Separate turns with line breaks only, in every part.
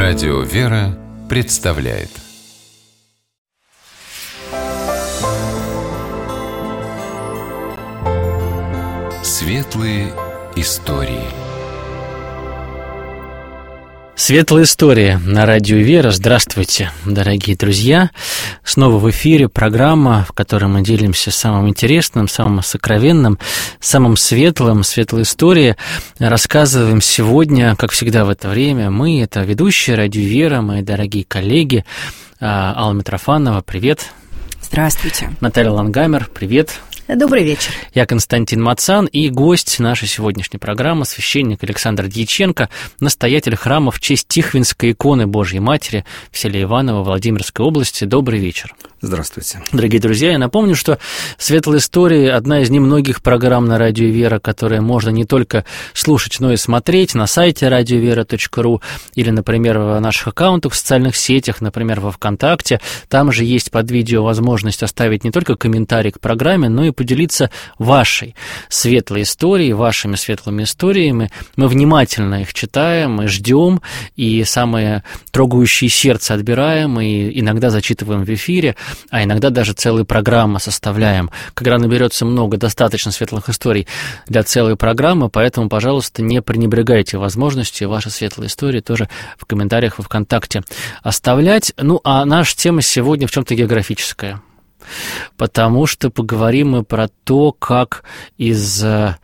Радио «Вера» представляет Светлые истории.
Светлая история на радио «Вера». Здравствуйте, дорогие друзья. Снова в эфире программа, в которой мы делимся самым интересным, самым сокровенным, самым светлым, светлой историей. Рассказываем сегодня, как всегда в это время, мы, это ведущие радио «Вера», мои дорогие коллеги. Алла Митрофанова, привет.
Здравствуйте.
Наталья Лангамер, привет.
Добрый вечер.
Я Константин Мацан и гость нашей сегодняшней программы, священник Александр Дьяченко, настоятель храма в честь Тихвинской иконы Божьей Матери в селе Иваново Владимирской области. Добрый вечер.
Здравствуйте.
Дорогие друзья, я напомню, что «Светлая история» — одна из немногих программ на радио «Вера», которые можно не только слушать, но и смотреть на сайте радиовера.ру или, например, в наших аккаунтах в социальных сетях, например, во ВКонтакте. Там же есть под видео возможность оставить не только комментарий к программе, но и поделиться вашей светлой историей, вашими светлыми историями. Мы внимательно их читаем и ждем, и самые трогающие сердце отбираем, и иногда зачитываем в эфире, а иногда даже целые программы составляем. Когда наберется много достаточно светлых историй для целой программы, поэтому, пожалуйста, не пренебрегайте возможностью ваши светлые истории тоже в комментариях во ВКонтакте оставлять. Ну, а наша тема сегодня в чем-то географическая, потому что поговорим мы про то, как из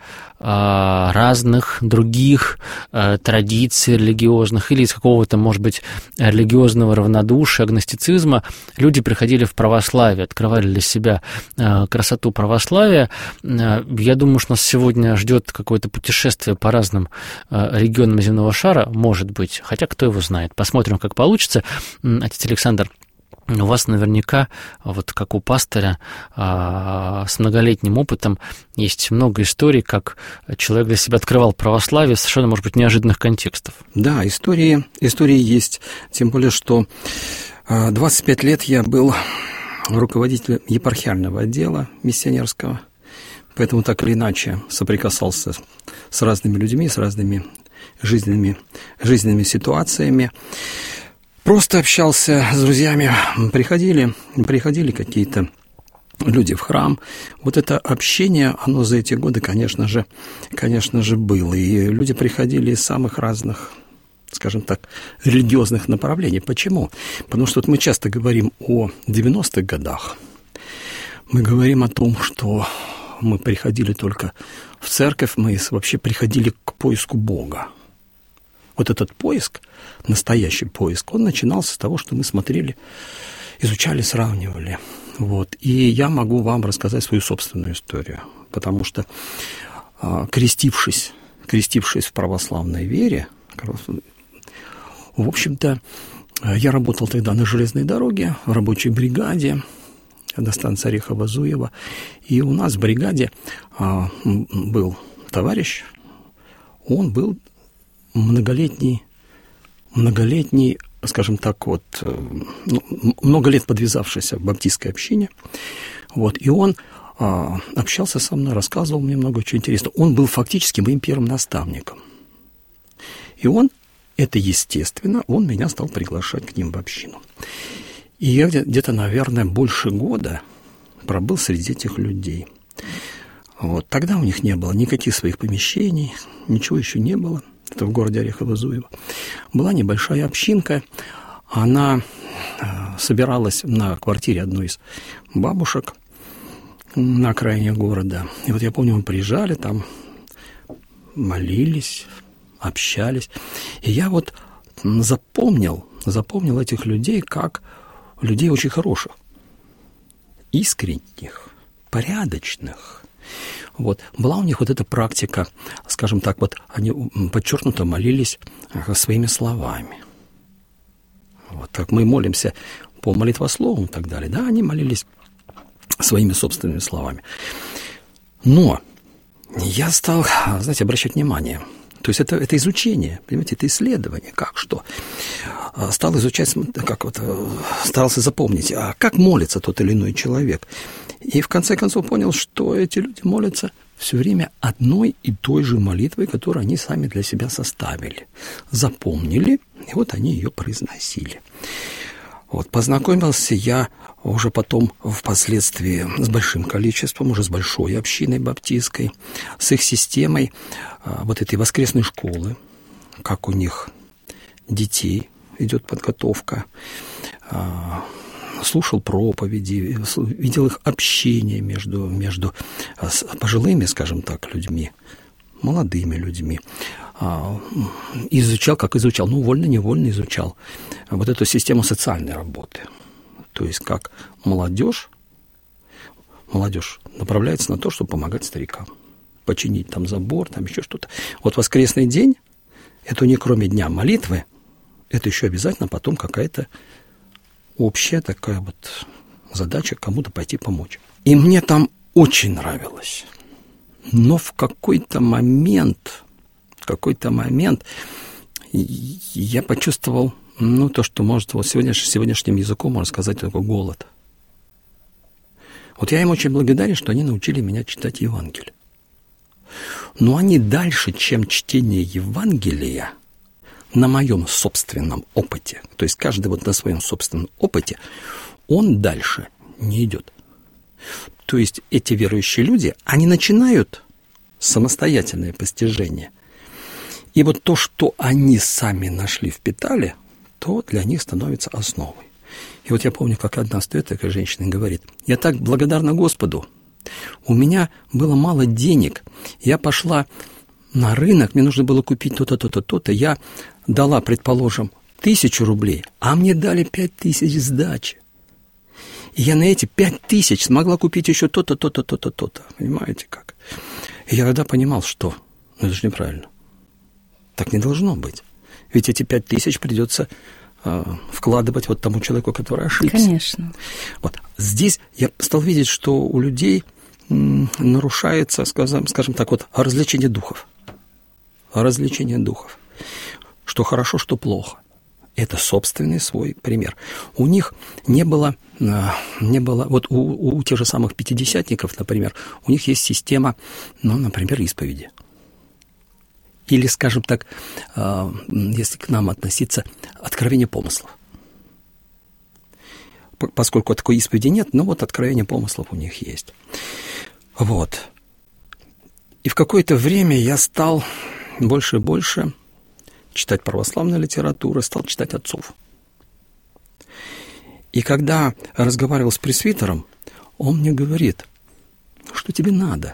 разных других традиций религиозных или из какого-то, может быть, религиозного равнодушия, агностицизма люди приходили в православие, открывали для себя красоту православия. Я думаю, что нас сегодня ждет какое-то путешествие по разным регионам земного шара, может быть, хотя кто его знает. Посмотрим, как получится. Отец Александр, у вас наверняка, вот как у пастыря с многолетним опытом, есть много историй, как человек для себя открывал православие в совершенно, может быть, неожиданных контекстов.
Да, истории есть, тем более, что 25 лет я был руководителем епархиального отдела миссионерского, поэтому так или иначе соприкасался с разными людьми, с разными жизненными ситуациями. Просто общался с друзьями, приходили какие-то люди в храм. Вот это общение, оно за эти годы, конечно же, было. И люди приходили из самых разных, скажем так, религиозных направлений. Почему? Потому что вот мы часто говорим о 90-х годах. Мы говорим о том, что мы приходили только в церковь, мы вообще приходили к поиску Бога. Вот этот поиск, настоящий поиск, он начинался с того, что мы смотрели, изучали, сравнивали. Вот. И я могу вам рассказать свою собственную историю, потому что, крестившись в православной вере, в общем-то, я работал тогда на железной дороге, в рабочей бригаде на станции Орехово-Зуево, и у нас в бригаде был товарищ, он был многолетний, скажем так, вот, много лет подвязавшийся в баптистской общине, вот, и он общался со мной, рассказывал мне много чего интересного. Он был фактически моим первым наставником. И он меня стал приглашать к ним в общину. И я где-то, наверное, больше года пробыл среди этих людей. Вот, тогда у них не было никаких своих помещений, ничего еще не было. Это в городе Орехово-Зуево. Была небольшая общинка. Она собиралась на квартире одной из бабушек на окраине города. И вот я помню, мы приезжали, там молились, общались. И я вот запомнил этих людей как людей очень хороших, искренних, порядочных. Вот. Была у них вот эта практика, скажем так, вот они подчеркнуто молились своими словами. Вот как мы молимся по молитвословам и так далее, да, они молились своими собственными словами. Но я стал, знаете, обращать внимание. То есть это изучение, понимаете, это исследование, как что. Стал изучать, старался запомнить, как молится тот или иной человек. И в конце концов понял, что эти люди молятся все время одной и той же молитвой, которую они сами для себя составили, запомнили, и вот они ее произносили. Вот, познакомился я уже потом впоследствии с большим количеством, уже с большой общиной баптистской, с их системой вот этой воскресной школы, как у них детей идет подготовка, слушал проповеди, видел их общение между пожилыми, скажем так, людьми, молодыми людьми. Изучал, вольно-невольно изучал вот эту систему социальной работы. То есть как молодежь направляется на то, чтобы помогать старикам. Починить там забор, там еще что-то. Вот воскресный день, это не кроме дня молитвы, это еще обязательно потом какая-то общая такая вот задача кому-то пойти помочь. И мне там очень нравилось. Но в какой-то момент я почувствовал, то, что может вот сегодняшним языком можно сказать, такой голод. Вот я им очень благодарен, что они научили меня читать Евангелие. Но они дальше, чем чтение Евангелия, на моем собственном опыте, то есть каждый вот на своем собственном опыте, он дальше не идет. То есть эти верующие люди, они начинают самостоятельное постижение. И вот то, что они сами нашли, впитали, то для них становится основой. И вот я помню, как одна стоит такая женщина и говорит: я так благодарна Господу, у меня было мало денег, я пошла на рынок, мне нужно было купить то-то, то-то, то-то, я дала, предположим, 1000 рублей, а мне дали 5000 сдачи. И я на эти 5000 смогла купить еще то-то, то-то, то-то, то-то. Понимаете как? И я тогда понимал, что это же неправильно. Так не должно быть. Ведь эти 5000 придется вкладывать вот тому человеку, который ошибся.
Конечно.
Вот. Здесь я стал видеть, что у людей нарушается, скажем так, вот развлечение духов. Развлечение духов. Что хорошо, что плохо. Это собственный свой пример. У них не было вот у тех же самых пятидесятников, например, у них есть система, например, исповеди. Или, скажем так, если к нам относиться, откровение помыслов. Поскольку такой исповеди нет, но вот откровение помыслов у них есть. Вот. И в какое-то время я стал больше и больше читать православную литературу, стал читать отцов. И когда разговаривал с пресвитером, он мне говорит: что тебе надо?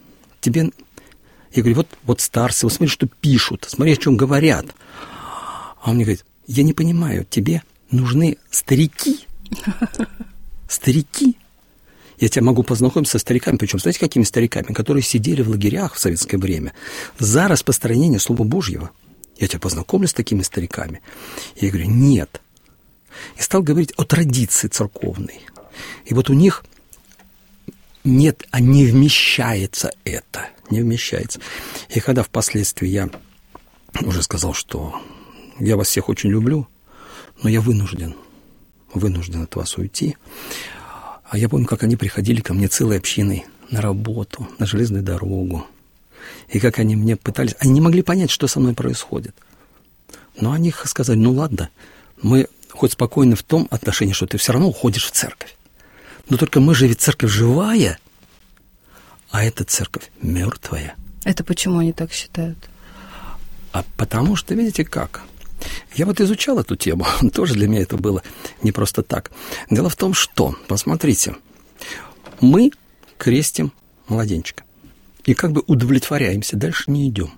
Я говорю: вот старцы, вот смотри, что пишут, смотри, о чем говорят. А он мне говорит: я не понимаю, тебе нужны старики? Старики? Я тебя могу познакомить со стариками, причем, знаете, какими стариками? Которые сидели в лагерях в советское время за распространение Слова Божьего. Я тебя познакомлю с такими стариками. Я говорю: нет. И стал говорить о традиции церковной. И вот у них нет, не вмещается это. Не вмещается. И когда впоследствии я уже сказал, что я вас всех очень люблю, но я вынужден от вас уйти. А я помню, как они приходили ко мне целой общиной на работу, на железную дорогу. И как они мне пытались... Они не могли понять, что со мной происходит. Но они сказали: ладно, мы хоть спокойны в том отношении, что ты все равно уходишь в церковь. Но только мы же ведь церковь живая, а эта церковь мертвая.
Это почему они так считают?
А потому что, видите как... Я вот изучал эту тему, тоже для меня это было не просто так. Дело в том, что, посмотрите, мы крестим младенчика и как бы удовлетворяемся, дальше не идем.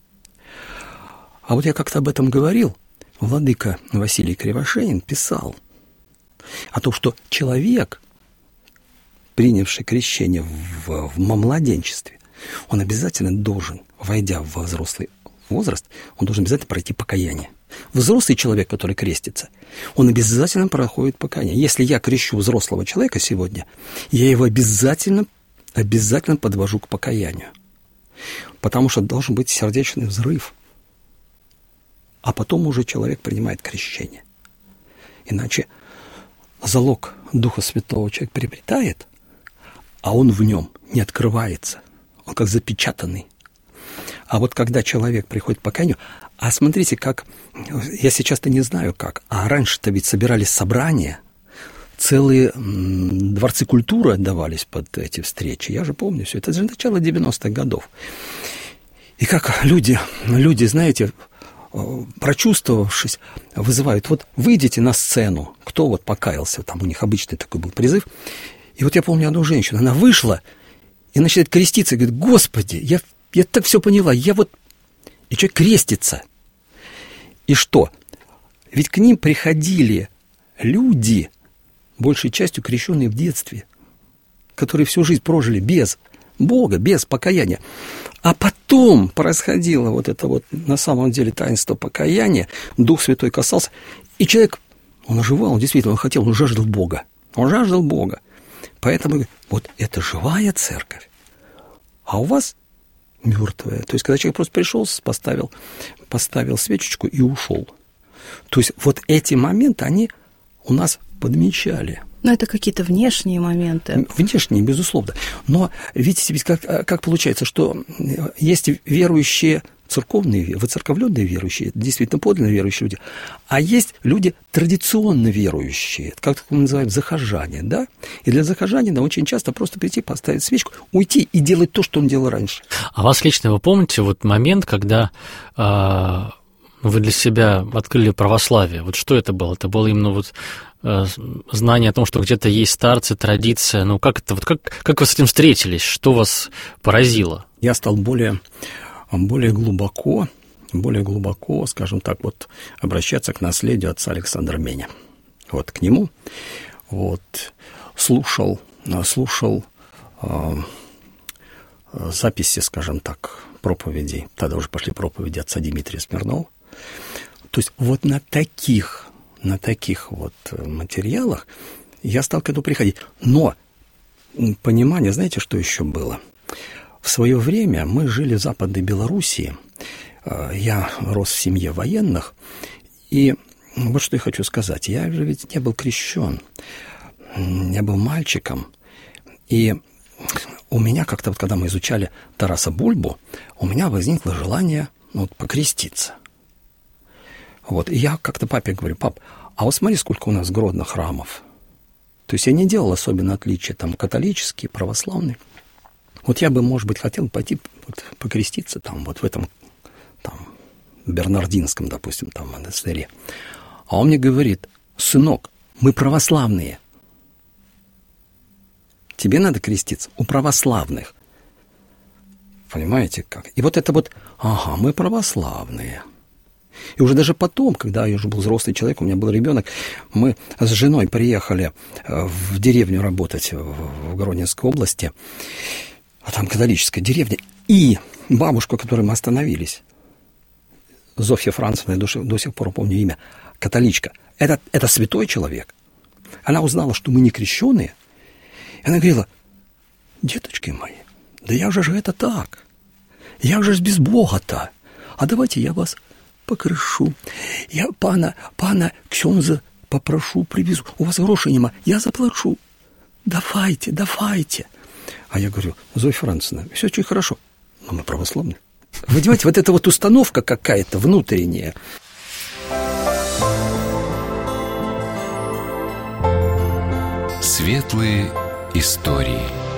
А вот я как-то об этом говорил, владыка Василий Кривошеин писал о том, что человек, принявший крещение в младенчестве, он обязательно должен, войдя в взрослый возраст, он должен обязательно пройти покаяние. Взрослый человек, который крестится, он обязательно проходит покаяние. Если я крещу взрослого человека сегодня, я его обязательно подвожу к покаянию. Потому что должен быть сердечный взрыв. А потом уже человек принимает крещение. Иначе залог Духа Святого человек приобретает, а он в нем не открывается. он как запечатанный. А вот когда человек приходит к покаянию, а смотрите, как, я сейчас-то не знаю как, а раньше-то ведь собирались собрания, целые дворцы культуры отдавались под эти встречи. Я же помню все. Это же начало 90-х годов. И как люди, знаете, прочувствовавшись, вызывают, вот выйдите на сцену, кто вот покаялся, там у них обычный такой был призыв. И вот я помню одну женщину, она вышла и начинает креститься, и говорит: Господи, я так все поняла, И человек крестится. И что? Ведь к ним приходили люди, большей частью крещенные в детстве, которые всю жизнь прожили без Бога, без покаяния. А потом происходило вот это вот на самом деле таинство покаяния, Дух Святой касался, и человек, он оживал, действительно, он хотел, он жаждал Бога. Он жаждал Бога. Поэтому вот это живая церковь, а у вас мертвая. То есть, когда человек просто пришел, поставил свечечку и ушел. То есть, вот эти моменты, они у нас подмечали.
Но это какие-то внешние моменты.
Внешние, безусловно. Но видите, ведь как получается, что есть верующие церковные, выцерковленные верующие, действительно подлинно верующие люди, а есть люди традиционно верующие, как мы называем, захожане, да? И для захожанина очень часто просто прийти, поставить свечку, уйти и делать то, что он делал раньше.
А вас лично, вы помните вот момент, когда вы для себя открыли православие? Вот что это было? Это было именно вот знание о том, что где-то есть старцы, традиция. Ну, как это, вот как вы с этим встретились? Что вас поразило?
Я стал более глубоко, скажем так, вот обращаться к наследию отца Александра Меня. Вот к нему. Вот слушал записи, скажем так, проповедей. Тогда уже пошли проповеди отца Дмитрия Смирнова. То есть вот на таких вот материалах я стал к этому приходить. Но понимание, знаете, что еще было? В свое время мы жили в Западной Белоруссии. Я рос в семье военных. И вот что я хочу сказать. Я же ведь не был крещен. Я был мальчиком. И у меня как-то, вот, когда мы изучали Тараса Бульбу, у меня возникло желание покреститься. Вот. И я как-то папе говорю: пап, а вот смотри, сколько у нас в Гродно храмов. То есть я не делал особенно отличия, там, католический, православный. Вот я бы, может быть, хотел пойти покреститься там, вот в этом, там, Бернардинском, допустим, там, монастыре. А он мне говорит: сынок, мы православные. Тебе надо креститься у православных. Понимаете как? И вот это вот, ага, мы православные. И уже даже потом, когда я уже был взрослый человек, у меня был ребенок, мы с женой приехали в деревню работать в Гродненской области, а там католическая деревня, и бабушка, которой мы остановились, Зофья Францевна, я до сих пор помню имя, католичка, это святой человек. Она узнала, что мы не крещеные, и она говорила: деточки мои, да я же это так, я же без Бога-то, а давайте я вас покрышу, я пана ксьонза попрошу, привезу, у вас грошей нема, я заплачу, давайте. А я говорю: Зоя Францевна, все очень хорошо, но мы православные. Вы понимаете, вот эта вот установка какая-то внутренняя.
Светлые истории.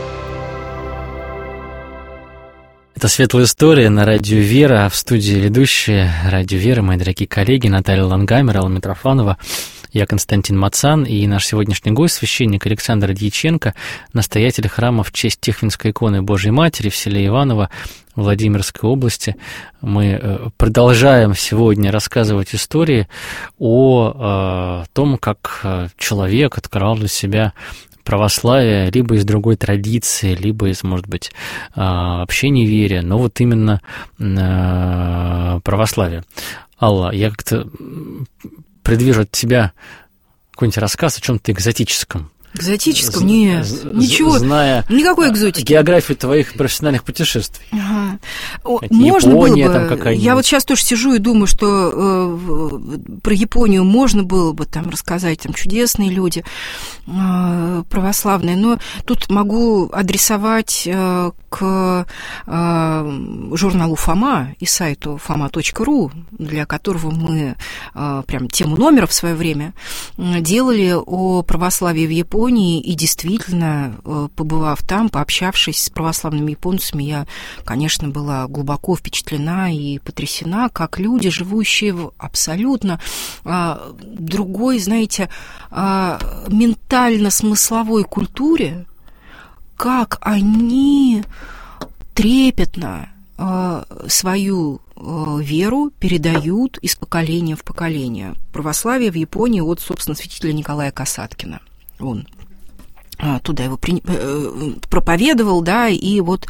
Это «Светлая история» на радио «Вера», в студии ведущие радио «Вера», мои дорогие коллеги Наталья Лангамер, Алла Митрофанова, я Константин Мацан и наш сегодняшний гость, священник Александр Дьяченко, настоятель храма в честь Тихвинской иконы Божьей Матери в селе Иваново Владимирской области. Мы продолжаем сегодня рассказывать истории о том, как человек открывал для себя православие либо из другой традиции, либо из, может быть, вообще неверия, но вот именно православие. Алла, я как-то предвижу от тебя какой-нибудь рассказ о чем-то экзотическом.
Экзотическом? Нет, ничего,
зная
никакой экзотики.
Географию твоих профессиональных путешествий.
Ага. Можно
Япония,
было бы,
там какая-нибудь.
Я вот сейчас тоже сижу и думаю, что про Японию можно было бы там рассказать, там чудесные люди православные, но тут могу адресовать к журналу «Фома» и сайту foma.ru, для которого мы прям тему номера в свое время делали о православии в Японии, и действительно, побывав там, пообщавшись с православными японцами, я, конечно, была глубоко впечатлена и потрясена, как люди, живущие в абсолютно другой, знаете, ментально-смысловой культуре, как они трепетно свою веру передают из поколения в поколение. Православие в Японии от, собственно, святителя Николая Касаткина. Он туда его проповедовал, да, и вот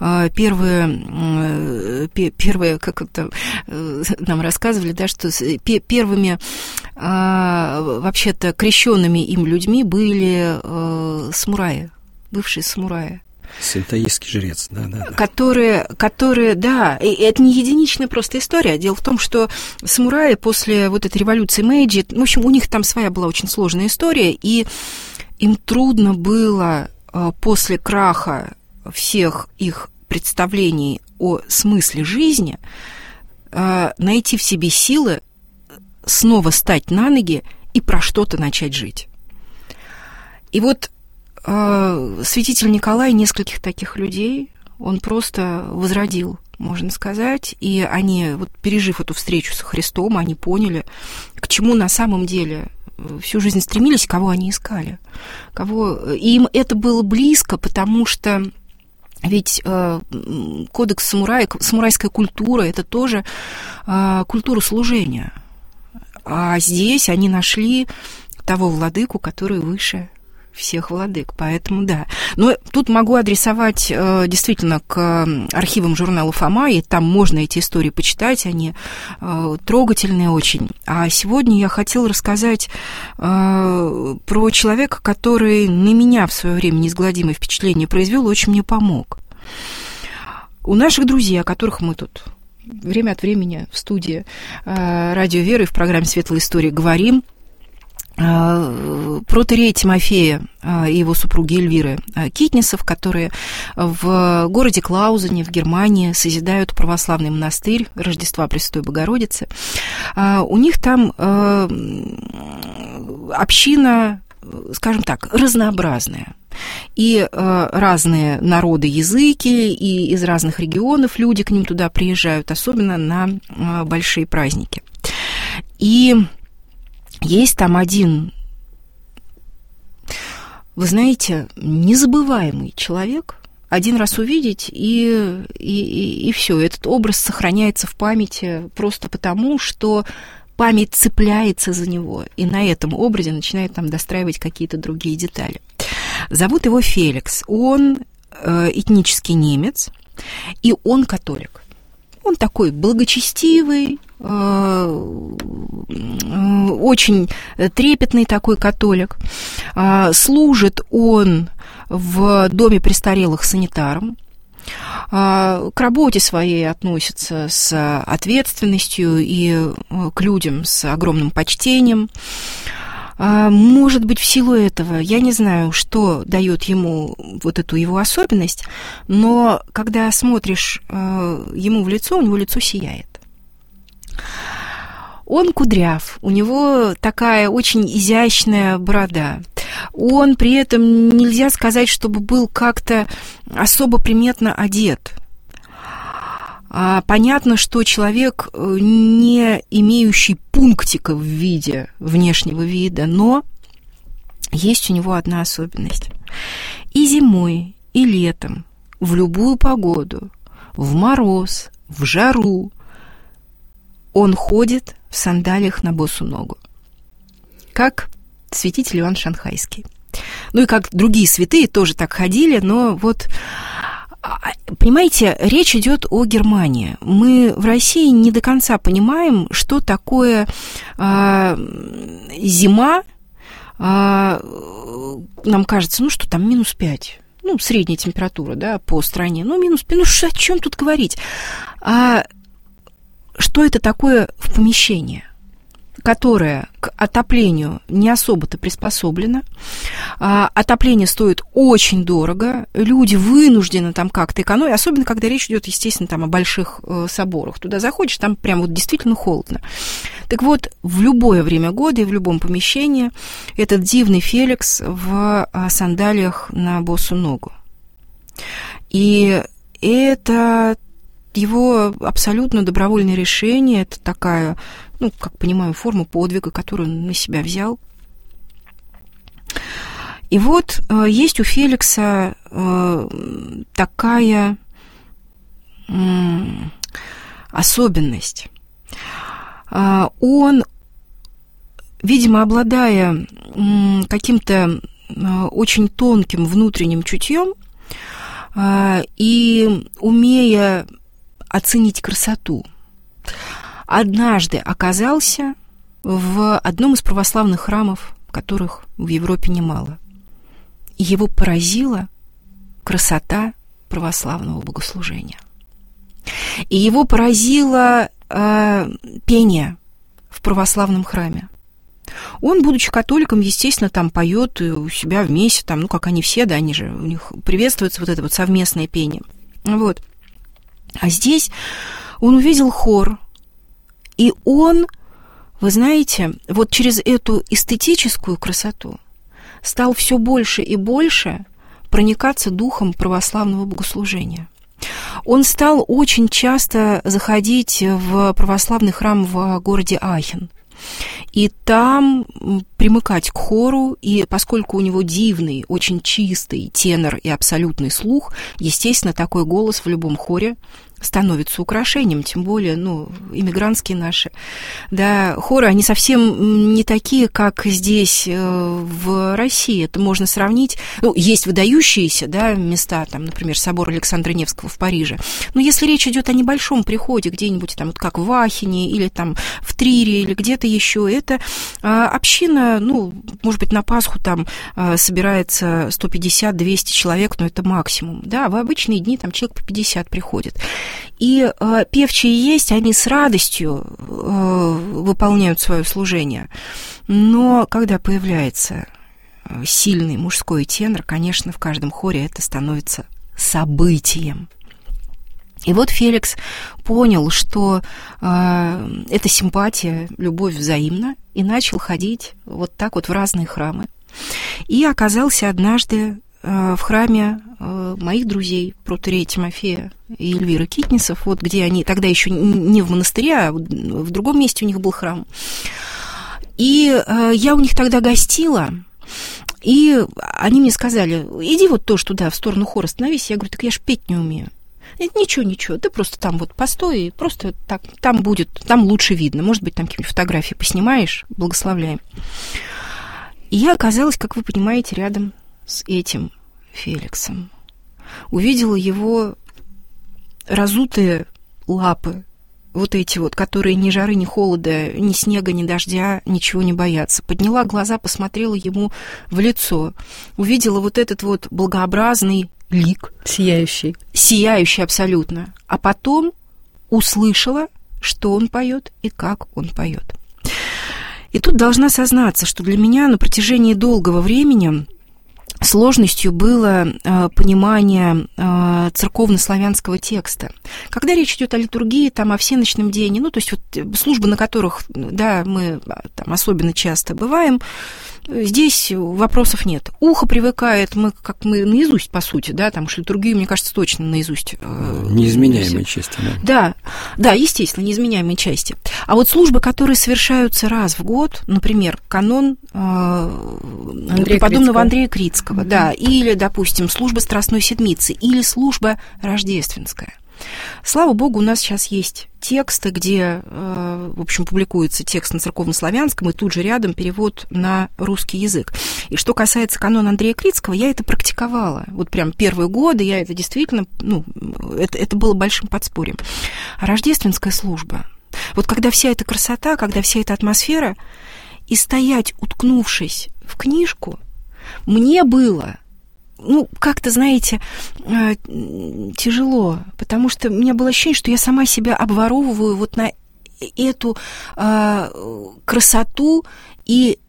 первые, как это нам рассказывали, да, что первыми вообще-то крещенными им людьми были самураи, бывшие самураи.
Синтоистский жрец, да.
Которые, да, и это не единичная просто история. Дело в том, что самураи после вот этой революции Мэйджи, в общем, у них там своя была очень сложная история, и им трудно было после краха всех их представлений о смысле жизни найти в себе силы снова стать на ноги и про что-то начать жить. И вот святитель Николай нескольких таких людей, он просто возродил, можно сказать, и они, вот, пережив эту встречу со Христом, они поняли, к чему на самом деле всю жизнь стремились, кого они искали. И им это было близко, потому что ведь кодекс самурая, самурайская культура – это тоже культура служения. А здесь они нашли того владыку, который выше всех владык, поэтому да. Но тут могу адресовать действительно к архивам журнала «Фома», и там можно эти истории почитать, они трогательные очень. А сегодня я хотела рассказать про человека, который на меня в свое время неизгладимое впечатление произвел, очень мне помог. У наших друзей, о которых мы тут время от времени в студии «Радио Вера» и в программе «Светлая история» говорим, протоиерей Тимофея и его супруги Эльвиры Китнисов, которые в городе Клаузене в Германии созидают православный монастырь Рождества Пресвятой Богородицы. У них там община, скажем так, разнообразная. И разные народы, языки, и из разных регионов люди к ним туда приезжают, особенно на большие праздники. И есть там один, вы знаете, незабываемый человек. Один раз увидеть, и все. Этот образ сохраняется в памяти просто потому, что память цепляется за него, и на этом образе начинает там достраивать какие-то другие детали. Зовут его Феликс. Он этнический немец, и он католик. Он такой благочестивый, очень трепетный такой католик. Служит он в доме престарелых санитаром. К работе своей относится с ответственностью и к людям с огромным почтением. Может быть, в силу этого, я не знаю, что дает ему вот эту его особенность, но когда смотришь ему в лицо, у него лицо сияет. Он кудряв, у него такая очень изящная борода. Он при этом, нельзя сказать, чтобы был как-то особо приметно одет. Понятно, что человек, не имеющий пунктика в виде внешнего вида, но есть у него одна особенность. И зимой, и летом, в любую погоду, в мороз, в жару, он ходит в сандалиях на босу ногу, как святитель Иоанн Шанхайский. Ну и как другие святые тоже так ходили, но вот, понимаете, речь идет о Германии. Мы в России не до конца понимаем, что такое зима нам кажется, ну что там, -5. Ну, средняя температура, да, по стране. Ну, -5. Ну, о чем тут говорить? Что это такое в помещении, которое к отоплению не особо-то приспособлено, отопление стоит очень дорого, люди вынуждены там как-то экономить, особенно когда речь идет, естественно, там о больших соборах. Туда заходишь, там прям вот действительно холодно. Так вот, в любое время года и в любом помещении этот дивный Феликс в сандалиях на босу ногу. И это его абсолютно добровольное решение, это такая, ну, как понимаю, форма подвига, которую он на себя взял. И вот есть у Феликса такая особенность. Он, видимо, обладая каким-то очень тонким внутренним чутьем и умея оценить красоту, однажды оказался в одном из православных храмов, которых в Европе немало. И его поразила красота православного богослужения. И его поразило пение в православном храме. Он, будучи католиком, естественно, там поет у себя вместе, там, ну, как они все, да, они же, у них приветствуется вот это вот совместное пение. Вот. А здесь он увидел хор, и он, вы знаете, вот через эту эстетическую красоту стал все больше и больше проникаться духом православного богослужения. Он стал очень часто заходить в православный храм в городе Ахен. И там примыкать к хору, и поскольку у него дивный, очень чистый тенор и абсолютный слух, естественно, такой голос в любом хоре становится украшением, тем более, ну, иммигрантские наши, да, хоры, они совсем не такие, как здесь в России. Это можно сравнить, ну, есть выдающиеся, да, места, там, например, собор Александра Невского в Париже, но если речь идет о небольшом приходе где-нибудь там, вот как в Ахене или там в Трире или где-то еще, это община, ну, может быть, на Пасху там собирается 150-200 человек, но это максимум, да, в обычные дни там человек по 50 приходит. И певчие есть, они с радостью выполняют свое служение. Но когда появляется сильный мужской тенор, конечно, в каждом хоре это становится событием. И вот Феликс понял, что эта симпатия, любовь взаимна, и начал ходить вот так вот в разные храмы. И оказался однажды в храме моих друзей, протоиерея Тимофея и Эльвиры Китнисов, вот где они, тогда еще не в монастыре, а в другом месте у них был храм. И я у них тогда гостила, и они мне сказали: иди вот тоже туда, в сторону хора становись. Я говорю: так я ж петь не умею. Ничего, ты просто там вот постой, просто так, там будет, там лучше видно. Может быть, там какие-нибудь фотографии поснимаешь, благословляем. И я оказалась, как вы понимаете, рядом с этим Феликсом. Увидела его разутые лапы, вот эти вот, которые ни жары, ни холода, ни снега, ни дождя, ничего не боятся. Подняла глаза, посмотрела ему в лицо. Увидела вот этот вот благообразный лик. Сияющий абсолютно. А потом услышала, что он поет и как он поет. И тут должна сознаться, что для меня на протяжении долгого времени сложностью было понимание церковно-славянского текста. Когда речь идет о литургии, там, о всеночном деянии, ну, то есть вот службы, на которых, да, мы там особенно часто бываем, здесь вопросов нет. Ухо привыкает, мы наизусть, по сути, да, там уж литургию, мне кажется, точно наизусть.
Неизменяемой части, да.
Да, естественно, неизменяемой части. А вот службы, которые совершаются раз в год, например, канон преподобного Андрея Крицкого, да, или, допустим, служба Страстной Седмицы, или служба рождественская. Слава Богу, у нас сейчас есть тексты, где, в общем, публикуется текст на церковно-славянском, и тут же рядом перевод на русский язык. И что касается канона Андрея Крицкого, я это практиковала. Вот прям первые годы я это действительно, это было большим подспорьем. А рождественская служба, вот когда вся эта красота, когда вся эта атмосфера, и стоять, уткнувшись в книжку, мне было, как-то, знаете, тяжело, потому что у меня было ощущение, что я сама себя обворовываю вот на эту красоту и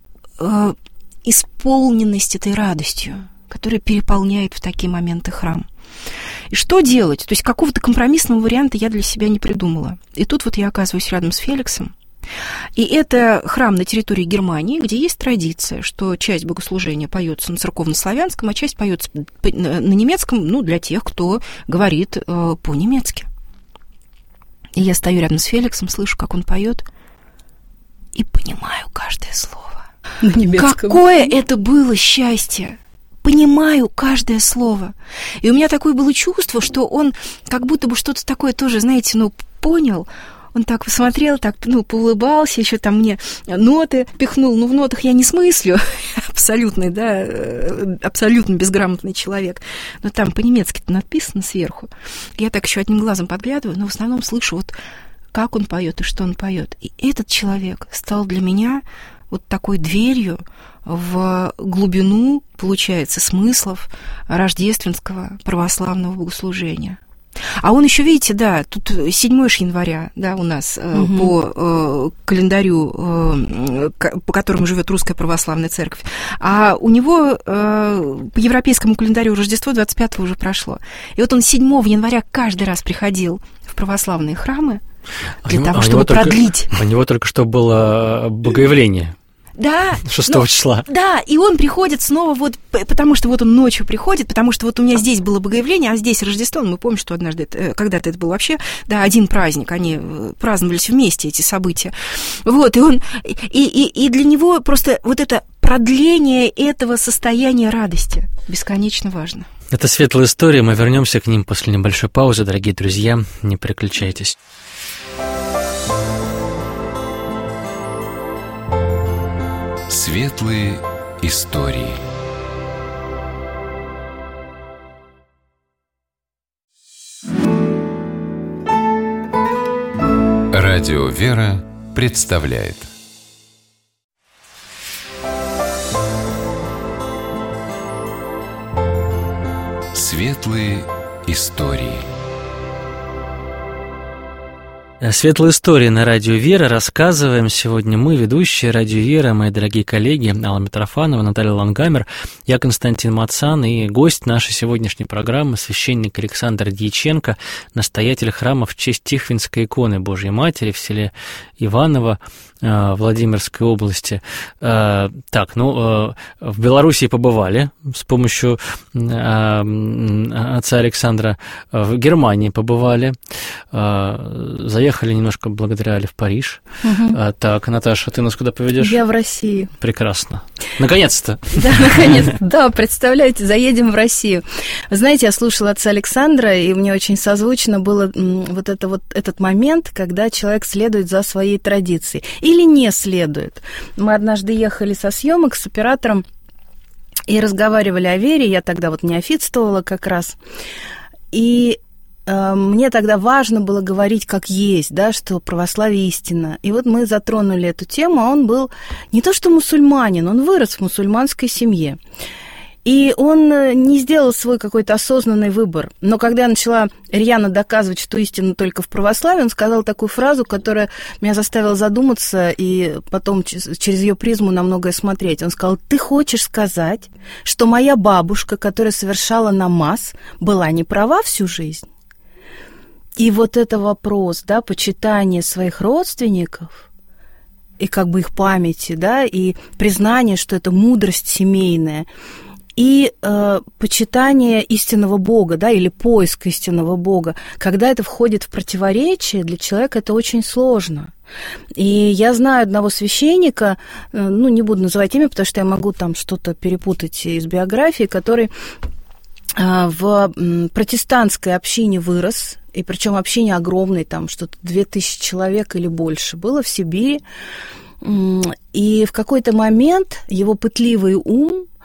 исполненность этой радостью, которая переполняет в такие моменты храм. И что делать? То есть какого-то компромиссного варианта я для себя не придумала. И тут вот я оказываюсь рядом с Феликсом. И это храм на территории Германии, где есть традиция, что часть богослужения поется на церковнославянском, а часть поется на немецком, для тех, кто говорит по-немецки. И я стою рядом с Феликсом, слышу, как он поет, и понимаю каждое слово.
На немецком.
Какое это было счастье! Понимаю каждое слово. И у меня такое было чувство, что он как будто бы что-то такое тоже, знаете, понял. Он так посмотрел, так, поулыбался, еще там мне ноты пихнул. В нотах я не смыслю. Абсолютный, абсолютно безграмотный человек. Но там по-немецки-то написано сверху. Я так еще одним глазом подглядываю, но в основном слышу, вот как он поет и что он поет. И этот человек стал для меня вот такой дверью в глубину, получается, смыслов рождественского православного богослужения. А он еще, видите, тут 7 января, у нас по календарю, по которому живет Русская Православная Церковь. А у него по европейскому календарю Рождество 25-го уже прошло. И вот он 7 января каждый раз приходил в православные храмы для того, чтобы продлить.
У него только что было богоявление.
Да.
6 числа.
Да, и он приходит снова потому что он ночью приходит, потому что у меня здесь было богоявление, а здесь Рождество. Мы помним, что однажды, когда-то это был вообще, один праздник, они праздновались вместе, эти события. И он, и для него просто вот это продление этого состояния радости бесконечно важно.
Это светлая история, мы вернемся к ним после небольшой паузы, дорогие друзья, не переключайтесь.
Светлые истории. Радио «Вера» представляет Светлые истории.
Светлые истории на радио «Вера» рассказываем сегодня мы, ведущие радио «Вера», мои дорогие коллеги Алла Митрофанова, Наталья Лангамер, я Константин Мацан и гость нашей сегодняшней программы священник Александр Дьяченко, настоятель храма в честь Тихвинской иконы Божьей Матери в селе Иваново Владимирской области. В Белоруссии побывали с помощью отца Александра, в Германии побывали, заехали немножко благодаря Алле в Париж. Так, Наташа, ты нас куда поведешь?
Я в Россию.
Прекрасно. Наконец-то.
Да, наконец-то. Да, представляете, заедем в Россию. Вы знаете, я слушала отца Александра, и мне очень созвучно было этот момент, когда человек следует за своей традицией. Или не следует. Мы однажды ехали со съемок с оператором и разговаривали о вере. Я тогда неофитствовала как раз. И мне тогда важно было говорить как есть, что православие истина. И мы затронули эту тему, а он был не то что мусульманин, он вырос в мусульманской семье. И он не сделал свой какой-то осознанный выбор. Но когда я начала рьяно доказывать, что истина только в православии, он сказал такую фразу, которая меня заставила задуматься и потом через ее призму на многое смотреть. Он сказал: ты хочешь сказать, что моя бабушка, которая совершала намаз, была не права всю жизнь? И это вопрос, почитание своих родственников и их памяти, и признание, что это мудрость семейная, и почитание истинного Бога, или поиск истинного Бога. Когда это входит в противоречие, для человека это очень сложно. И я знаю одного священника, не буду называть имя, потому что я могу там что-то перепутать из биографии, который в протестантской общине вырос, и причем общине огромной, там что-то 2000 человек или больше было в Сибири. И в какой-то момент его пытливый ум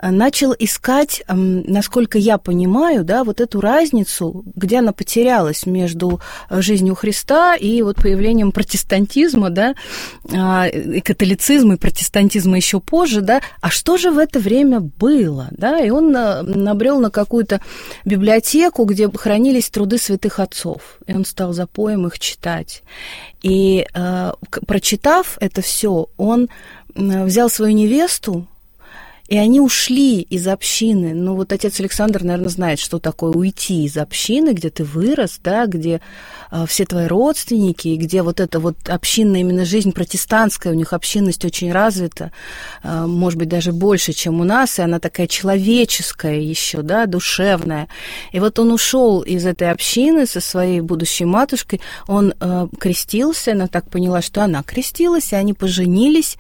начал искать, насколько я понимаю, да, вот эту разницу, где она потерялась между жизнью Христа и вот появлением протестантизма, да, и католицизма, и протестантизма еще позже, да, а что же в это время было, да, и он набрел на какую-то библиотеку, где хранились труды святых отцов, и он стал запоем их читать. И прочитав это все, он взял свою невесту, и они ушли из общины. Ну, вот отец Александр, наверное, знает, что такое уйти из общины, где ты вырос, да, где все твои родственники, и где вот эта вот общинная именно жизнь протестантская, у них общинность очень развита, может быть, даже больше, чем у нас, и она такая человеческая еще, да, душевная. И вот он ушел из этой общины со своей будущей матушкой, он крестился, она так поняла, что она крестилась, и они поженились,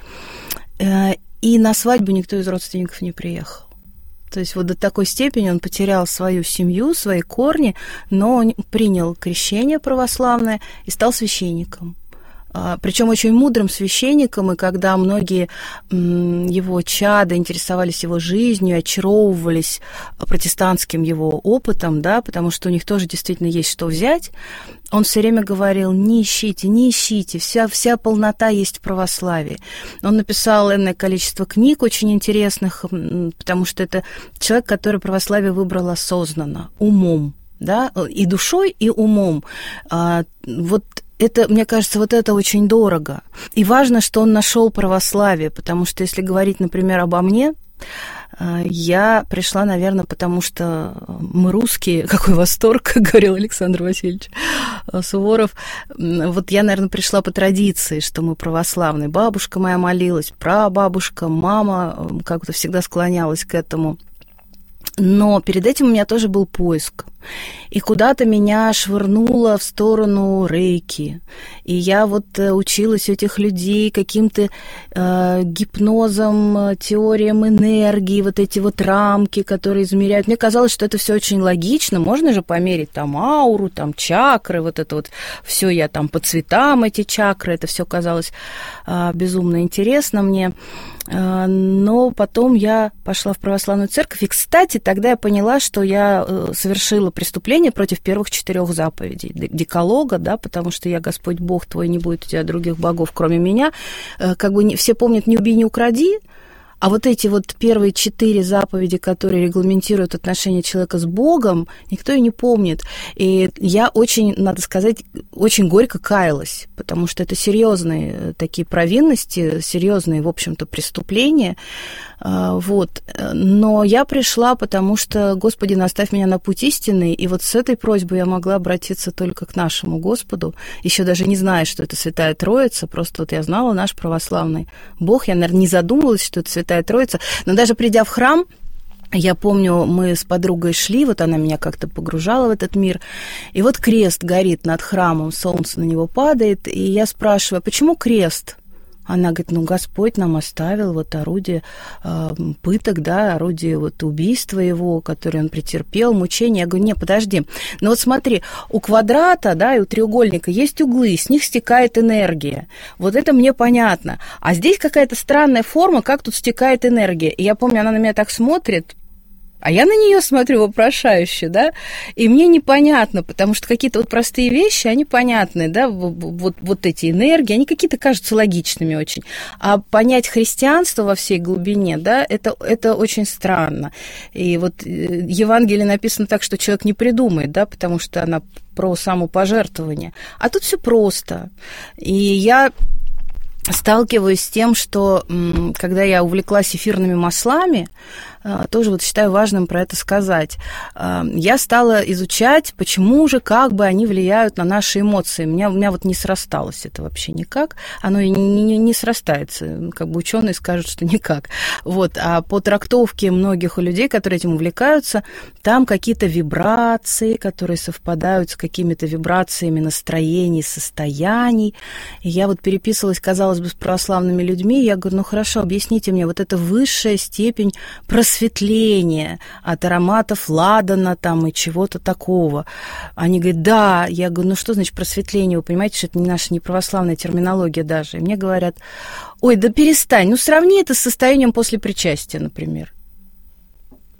и на свадьбу никто из родственников не приехал. То есть вот до такой степени он потерял свою семью, свои корни, но он принял крещение православное и стал священником. Причем очень мудрым священником, и когда многие его чада интересовались его жизнью, очаровывались протестантским его опытом, да, потому что у них тоже действительно есть что взять, он все время говорил: не ищите, вся полнота есть в православии. Он написал энное количество книг очень интересных, потому что это человек, который православие выбрал осознанно, умом, да, и душой, и умом. Вот это, мне кажется, вот это очень дорого. И важно, что он нашел православие, потому что, если говорить, например, обо мне, я пришла, наверное, потому что мы русские, какой восторг, как говорил Александр Васильевич Суворов. Вот я, наверное, пришла по традиции, что мы православные. Бабушка моя молилась, прабабушка, мама как-то всегда склонялась к этому. Но перед этим у меня тоже был поиск. И куда-то меня швырнуло в сторону рейки. И я вот училась у этих людей каким-то гипнозом, теориям энергии, вот эти вот рамки, которые измеряют. Мне казалось, что это все очень логично. Можно же померить там ауру, там чакры, вот это вот все я там по цветам эти чакры. Это все казалось безумно интересно мне. Но потом я пошла в православную церковь. И, кстати, тогда я поняла, что я совершила преступление против первых 4 заповедей Декалога, да, потому что я Господь Бог твой, не будет у тебя других богов, кроме меня. Как бы все помнят: не убей, не укради. А вот эти вот первые 4 заповеди, которые регламентируют отношения человека с Богом, никто и не помнит. И я очень, надо сказать, очень горько каялась, потому что это серьезные такие провинности, серьезные, в общем-то, преступления. Вот. Но я пришла, потому что: Господи, наставь меня на путь истинный. И вот с этой просьбой я могла обратиться только к нашему Господу, еще даже не зная, что это Святая Троица. Просто вот я знала наш православный Бог. Я, наверное, не задумывалась, что это Святая Троица. Но даже придя в храм, я помню, мы с подругой шли, вот она меня как-то погружала в этот мир, и вот крест горит над храмом, солнце на него падает, и я спрашиваю: почему крест? Она говорит: ну, Господь нам оставил вот орудие пыток, да, орудие вот убийства его, которое он претерпел, мучения. Я говорю: не, подожди, ну вот смотри, у квадрата, да, и у треугольника есть углы, с них стекает энергия. Вот это мне понятно. А здесь какая-то странная форма, как тут стекает энергия. И я помню, она на меня так смотрит, а я на нее смотрю вопрошающе, да, и мне непонятно, потому что какие-то вот простые вещи, они понятны, да, вот эти энергии, они какие-то кажутся логичными очень. А понять христианство во всей глубине, да, это очень странно. И вот Евангелие написано так, что человек не придумает, да, потому что она про самопожертвование. А тут все просто. И я сталкиваюсь с тем, что когда я увлеклась эфирными маслами, тоже вот считаю важным про это сказать. Я стала изучать, почему же, как бы они влияют на наши эмоции. У меня вот не срасталось это вообще никак. Оно и не срастается. Как бы ученые скажут, что никак. Вот. А по трактовке многих людей, которые этим увлекаются, там какие-то вибрации, которые совпадают с какими-то вибрациями настроений, состояний. И я вот переписывалась, казалось бы, с православными людьми. Я говорю: ну хорошо, объясните мне, вот это высшая степень просветления от ароматов ладана там и чего-то такого. Они говорят: да. Я говорю: ну что значит просветление? Вы понимаете, что это не наша, не православная терминология даже. И мне говорят: ой, да перестань, ну сравни это с состоянием после причастия, например.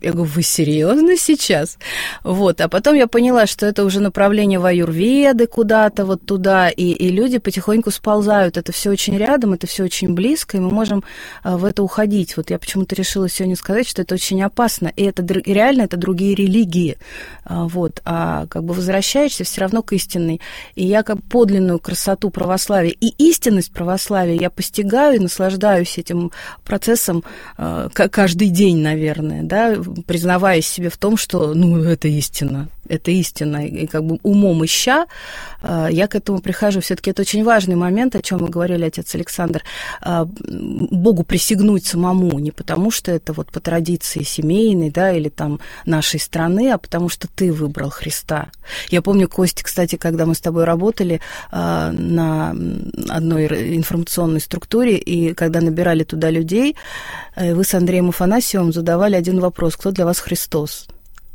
Я говорю, вы серьезно сейчас? Вот, а потом я поняла, что это уже направление в аюрведы куда-то вот туда, и люди потихоньку сползают. Это все очень рядом, это все очень близко, и мы можем в это уходить. Вот я почему-то решила сегодня сказать, что это очень опасно, и это реально это другие религии. Вот, а как бы возвращаешься все равно к истинной. И я как подлинную красоту православия и истинность православия я постигаю и наслаждаюсь этим процессом каждый день, наверное, да, признаваясь себе в том, что, ну, это истина, и как бы умом ища, я к этому прихожу. Все-таки это очень важный момент, о чем вы говорили, отец Александр, Богу присягнуть самому, не потому что это вот по традиции семейной, да, или там нашей страны, а потому что ты выбрал Христа. Я помню, Костя, кстати, когда мы с тобой работали на одной информационной структуре, и когда набирали туда людей, вы с Андреем Афанасьевым задавали один вопрос: кто для вас Христос?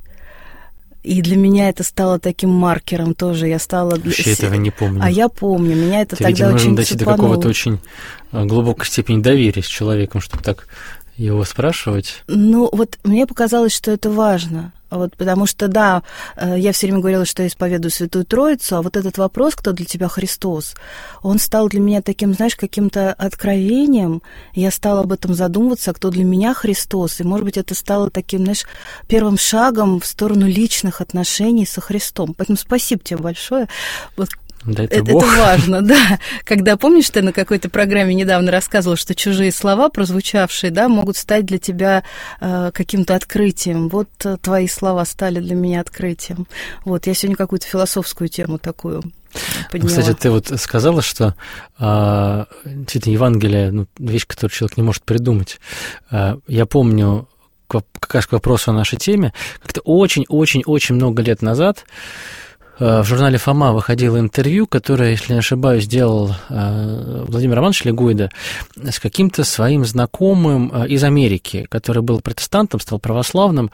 И для меня это стало таким маркером тоже. Я стала...
Вообще этого не помню.
А я помню. Меня это тогда
видимо,
очень
нужно дойти до какого-то очень глубокой степени доверия с человеком, чтобы так его спрашивать.
Ну, вот мне показалось, что это важно. Вот, потому что, да, я все время говорила, что я исповедую Святую Троицу, а вот этот вопрос, кто для тебя Христос, он стал для меня таким, знаешь, каким-то откровением. Я стала об этом задумываться, кто для меня Христос. И, может быть, это стало таким, знаешь, первым шагом в сторону личных отношений со Христом. Поэтому спасибо тебе большое. Вот.
Да,
это важно, да. Когда, помнишь, ты на какой-то программе недавно рассказывала, что чужие слова, прозвучавшие, да, могут стать для тебя каким-то открытием. Вот твои слова стали для меня открытием. Вот, я сегодня какую-то философскую тему такую подняла.
Кстати, ты вот сказала, что действительно Евангелие, ну, вещь, которую человек не может придумать. Я помню, как раз к вопросу о нашей теме, как-то очень-очень-очень много лет назад в журнале «Фома» выходило интервью, которое, если не ошибаюсь, делал Владимир Романович Легуйда с каким-то своим знакомым из Америки, который был протестантом, стал православным,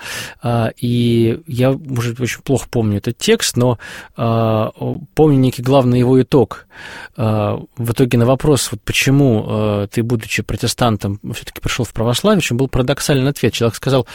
и я уже очень плохо помню этот текст, но помню некий главный его итог. В итоге на вопрос, вот почему ты, будучи протестантом, все-таки пришел в православие, очень был парадоксальный ответ. Человек сказал: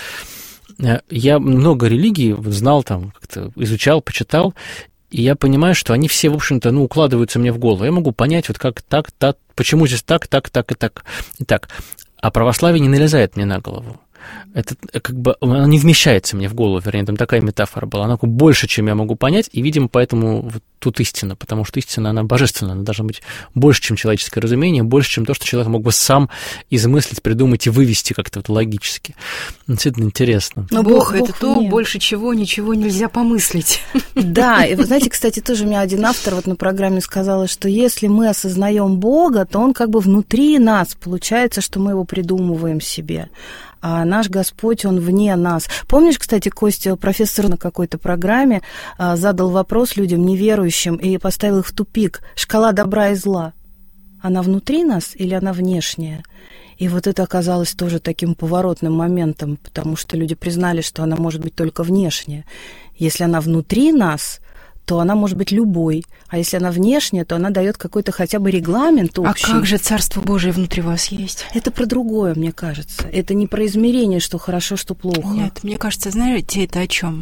я много религий знал, там, как-то изучал, почитал, и я понимаю, что они все, в общем-то, ну, укладываются мне в голову. Я могу понять, вот как так, почему здесь так и так. А православие не налезает мне на голову. Это как бы она не вмещается мне в голову, вернее, там такая метафора была. Она больше, чем я могу понять, и, видимо, поэтому вот тут истина, потому что истина, она божественная, она должна быть больше, чем человеческое разумение, больше, чем то, что человек мог бы сам измыслить, придумать и вывести как-то вот логически. Действительно интересно.
Но Бог это то, больше чего ничего нельзя помыслить.
Да, и вы знаете, кстати, тоже у меня один автор вот на программе сказал, что если мы осознаем Бога, то Он как бы внутри нас, получается, что мы его придумываем себе. А наш Господь, Он вне нас. Помнишь, кстати, Костя, профессор на какой-то программе задал вопрос людям неверующим и поставил их в тупик. Шкала добра и зла. Она внутри нас или она внешняя? И вот это оказалось тоже таким поворотным моментом, потому что люди признали, что она может быть только внешняя. Если она внутри нас, то она может быть любой. А если она внешняя, то она дает какой-то хотя бы регламент общий.
А как же Царство Божие внутри вас есть?
Это про другое, мне кажется. Это не про измерение, что хорошо, что плохо.
Нет, мне кажется, знаете, это о чем?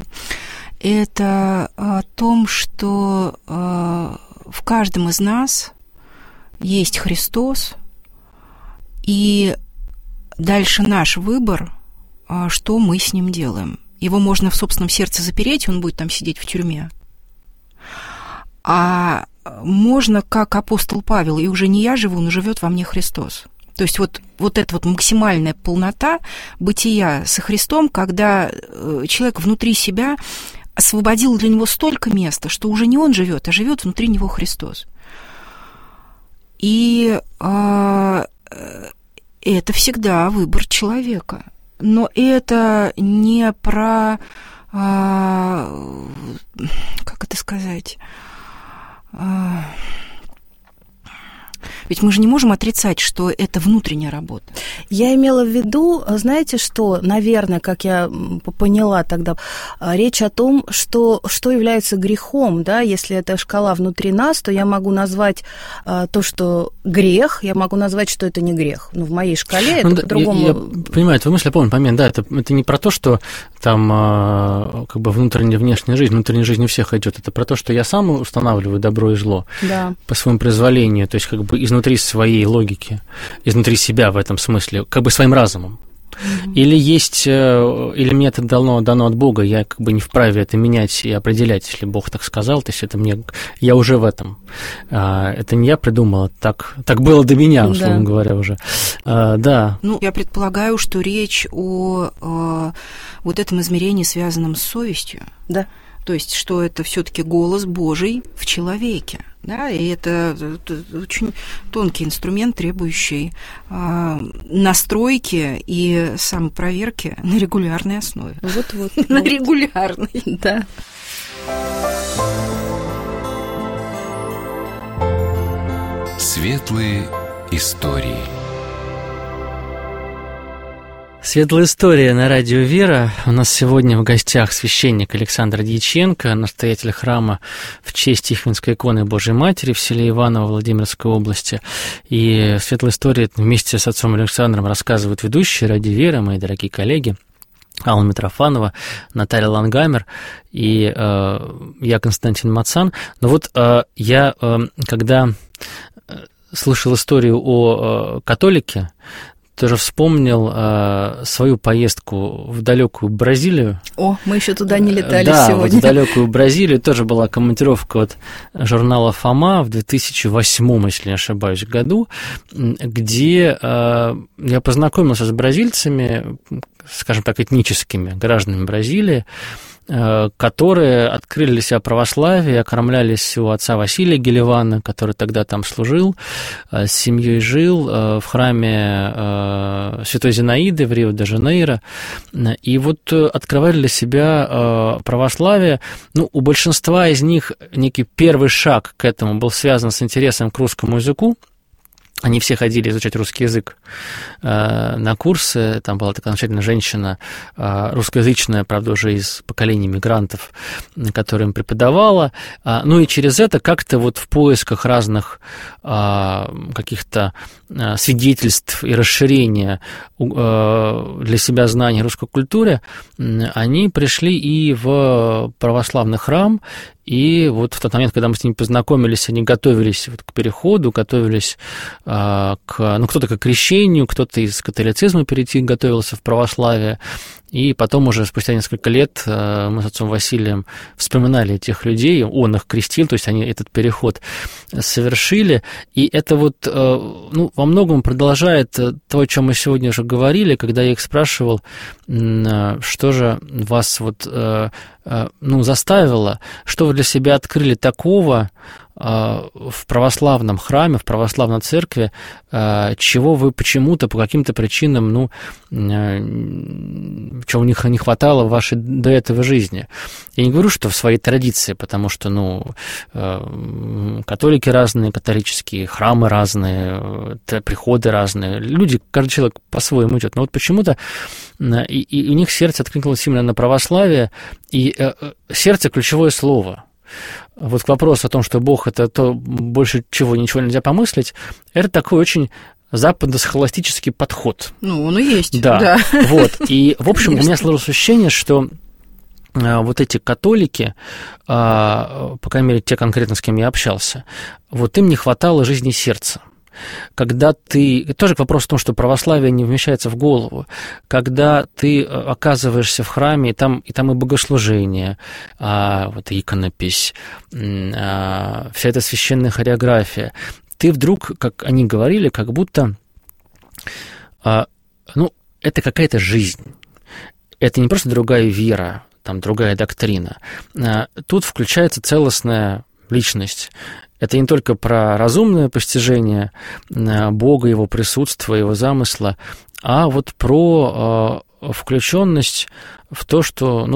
Это о том, что в каждом из нас есть Христос, и дальше наш выбор, что мы с ним делаем. Его можно в собственном сердце запереть, он будет там сидеть в тюрьме. А можно, как апостол Павел, и уже не я живу, но живет во мне Христос. То есть вот эта вот максимальная полнота бытия со Христом, когда человек внутри себя освободил для него столько места, что уже не он живет, а живет внутри него Христос. И это всегда выбор человека. Но это не про, как это сказать, Ведь мы же не можем отрицать, что это внутренняя работа.
Я имела в виду, знаете, что, наверное, как я поняла тогда, речь о том, что является грехом, да, если это шкала внутри нас, то я могу назвать то, что грех, я могу назвать, что это не грех. Но в моей шкале это по-другому.
Я понимаю твою мысль, я помню момент, да, это не про то, что там как бы внутренняя и внешняя жизнь у всех идет, это про то, что я сам устанавливаю добро и зло по своему произволению, то есть как бы изнутри своей логики, изнутри себя в этом смысле, как бы своим разумом. Или мне это дано от Бога, я как бы не вправе это менять и определять, если Бог так сказал, то есть это я уже в этом. Это не я придумал, так было до меня, условно говоря, уже. Да.
Ну, я предполагаю, что речь о вот этом измерении, связанном с совестью.
Да.
То есть, что это все-таки голос Божий в человеке. Да, и это очень тонкий инструмент, требующий настройки и самопроверки на регулярной основе.
Вот.
На регулярной.
Да.
Светлые истории.
Светлая история на радио «Вера». У нас сегодня в гостях священник Александр Дьяченко, настоятель храма в честь Тихвинской иконы Божьей Матери в селе Иваново Владимирской области. И светлая история вместе с отцом Александром рассказывают ведущие радио «Вера», мои дорогие коллеги. Алла Митрофанова, Наталья Лангамер и я, Константин Мацан. Но вот я, когда слышал историю о католике, тоже вспомнил свою поездку в далекую Бразилию.
О, мы еще туда не летали
сегодня.
Да, вот
в далекую Бразилию тоже была командировка от журнала «Фома» в 2008, если не ошибаюсь, году, где я познакомился с бразильцами, скажем так, этническими гражданами Бразилии, которые открыли для себя православие, окормлялись у отца Василия Гелевана, который тогда там служил, с семьей жил в храме Святой Зинаиды в Рио-де-Жанейро, и вот открывали для себя православие. Ну, у большинства из них некий первый шаг к этому был связан с интересом к русскому языку. Они все ходили изучать русский язык на курсы. Там была такая замечательная женщина, русскоязычная, правда, уже из поколения мигрантов, которая им преподавала. Ну и через это как-то вот в поисках разных каких-то свидетельств и расширения для себя знаний русской культуры, они пришли и в православный храм. И вот в тот момент, когда мы с ними познакомились, они готовились вот к переходу, готовились кто-то к крещению, кто-то из католицизма перейти готовился в православие. И потом уже спустя несколько лет мы с отцом Василием вспоминали этих людей, он их крестил, то есть они этот переход совершили. И это вот во многом продолжает то, о чем мы сегодня уже говорили, когда я их спрашивал, что же вас вот заставило, что вы для себя открыли такого в православном храме, в православной церкви, чего вы почему-то, по каким-то причинам, чего у них не хватало в вашей до этого жизни. Я не говорю, что в своей традиции, потому что, католики разные, католические храмы разные, приходы разные, люди, каждый человек по-своему идет. Но вот почему-то и у них сердце откликнулось именно на православие, и сердце – ключевое слово. Вот к вопросу о том, что Бог – это то, больше чего ничего нельзя помыслить, это такой очень западно-схоластический подход.
Он и есть.
Да. Вот. И, в общем, у меня сложилось ощущение, что вот эти католики, по крайней мере, те конкретно, с кем я общался, вот им не хватало жизни сердца. Когда ты... Тоже к вопросу о том, что православие не вмещается в голову. Когда ты оказываешься в храме, и там и богослужение, вот иконопись, вся эта священная хореография, ты вдруг, как они говорили, как будто... это какая-то жизнь. Это не просто другая вера, там другая доктрина. Тут включается целостная личность. Это не только про разумное постижение Бога, Его присутствия, Его замысла, а вот про включенность в то, что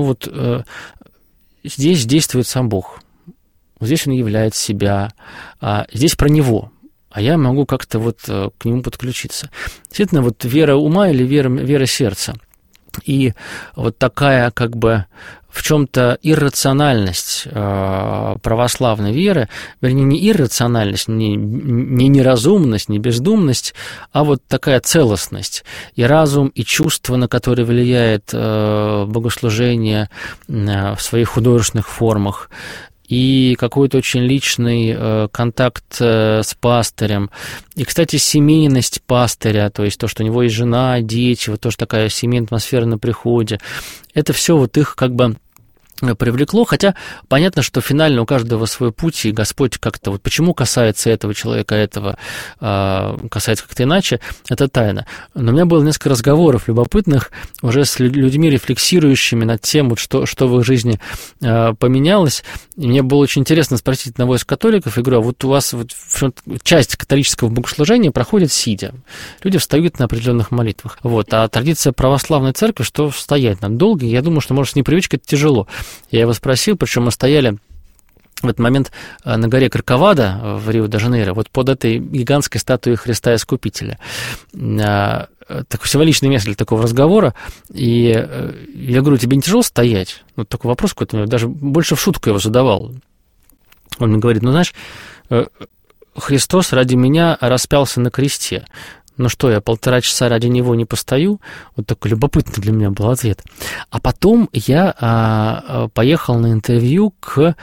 здесь действует сам Бог. Здесь Он являет себя, здесь про Него. а я могу как-то вот к нему подключиться. Действительно, вот вера ума или вера сердца. И вот такая как бы в чем-то иррациональность православной веры, вернее, не иррациональность, не неразумность, не бездумность, а вот такая целостность. И разум, и чувство, на которые влияет богослужение в своих художественных формах, и какой-то очень личный контакт с пастырем. И, кстати, семейность пастыря, то есть то, что у него есть жена, дети, вот тоже такая семейная атмосфера на приходе. Это все вот их как бы привлекло, хотя понятно, что финально у каждого свой путь, и Господь как-то вот почему касается этого человека, этого касается как-то иначе, это тайна. Но у меня было несколько разговоров любопытных уже с людьми, рефлексирующими над тем, вот что в их жизни поменялось. И мне было очень интересно спросить одного из католиков, я говорю, а вот у вас вот часть католического богослужения проходит сидя. Люди встают на определенных молитвах. Вот. А традиция православной церкви, что стоять надо долго, я думаю, что, может, с непривычкой это тяжело. Я его спросил, причем мы стояли в этот момент на горе Корковадо в Рио-де-Жанейро, вот под этой гигантской статуей Христа Искупителя. Такое символичное место для такого разговора. И я говорю, тебе не тяжело стоять? Вот такой вопрос какой-то, даже больше в шутку его задавал. Он мне говорит, ну, знаешь, Христос ради меня распялся на кресте. Ну что, я 1,5 часа ради него не постою? Вот такой любопытный для меня был ответ. А потом я поехал на интервью к